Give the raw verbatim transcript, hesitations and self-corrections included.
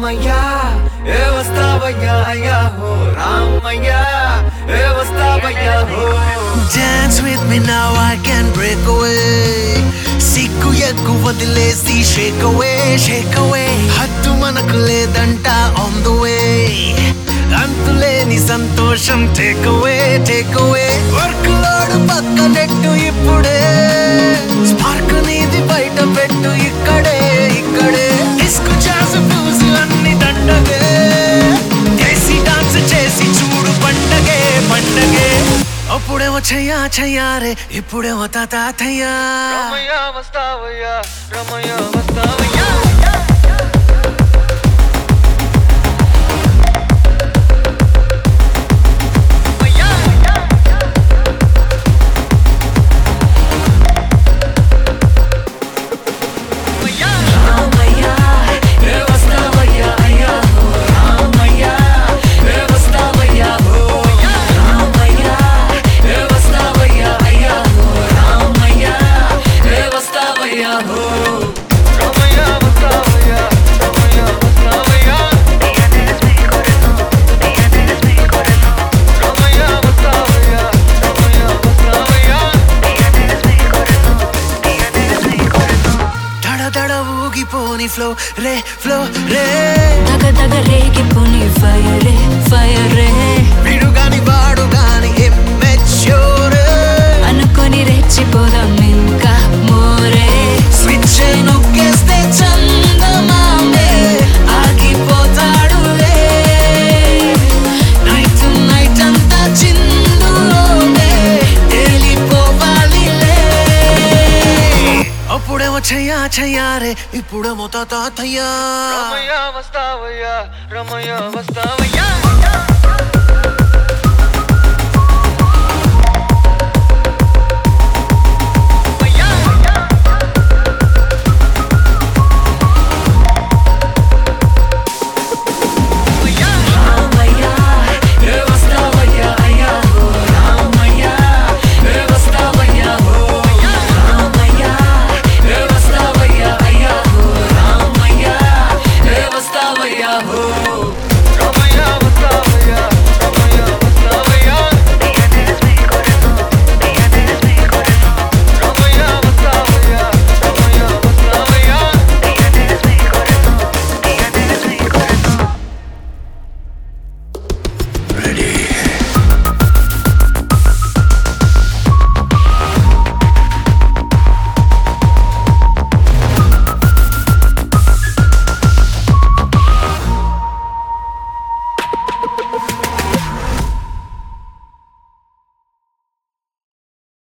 రామయ్య ఏ వస్తావయ్యా అయ్యా హో రామయ్య ఏ వస్తావయ్యా హో Dance with me now, I can break away. సిగ్గు ఎగ్గు వదిలేసి shake away, shake away. హద్దు మనకు లేదంట on the way. అంతులేని సంతోషం take away, take away. Work load పక్కనెట్టు ఇప్పుడే స్పార్క్ నీది బయట పెట్టు ఇక్కడే ఇక్కడే. డిస్కో జాజ్ బ్లూస్ అన్ని దండగే దేశీ డాన్స్ చేసి చూడు పండగే పండగే. అప్పుడేమో చెయ్యా చెయ్యారే ఇప్పుడేమో తాతయ్యా. రామయ్య వస్తావయ్యా రామయ్య వస్తావయ్యా ఊగిపోని ఫ్లో రే ఫ్లో రే తగ తగ రేగిపోని ఫైర్ రే ఫైర్ రే. వీడు గాని వాడు గాని immature అనుకొని రెచ్చిపోదాం ఇంకా మోరే. స్విచ్ నొక్కేస్తే చందమామే ఆగిపోతాడులే. నైట్ నైట్ అంతా చిందులోనే తేలిపోవాలిలే. అప్పుడేమో చెయ్యా చెయ్యారే ఇప్పుడేమో తాతయ్యా. రామయ్య వస్తావయ్యా రామయ్య వస్తావయ్యా